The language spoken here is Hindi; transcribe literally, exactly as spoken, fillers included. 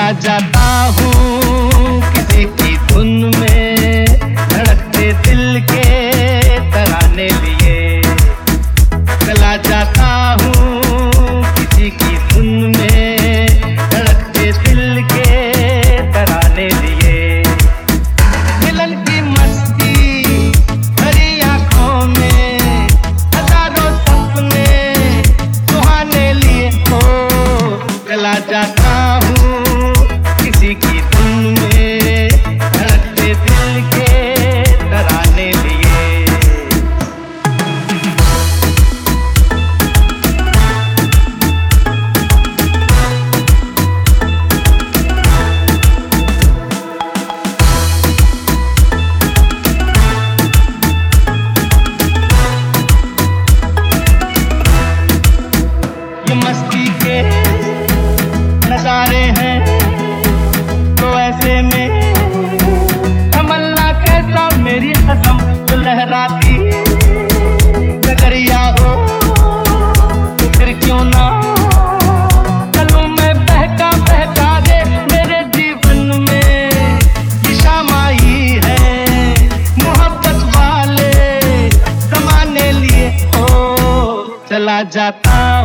चला जाता हूँ किसी की धुन में, धड़कते दिल के तराने लिए। चला जाता हूँ किसी की धुन में, धड़कते दिल के तराने लिए। मिलन की मस्ती भरी आँखों में, हजारों सपने सुहाने लिए हो। चला जाता हूँ किसी की धुन में, धड़कते दिल के तराने लिए। ये मस्ती के नजारे हैं तो ऐसे में तमन्ना कहता मेरी कसम, तो लहराती नगरिया हो तो फिर क्यों ना चलूं मैं बहका बहका दे। मेरे जीवन में ये शाम आई है, मोहब्बत वाले जमाने लिए हो। चला जाता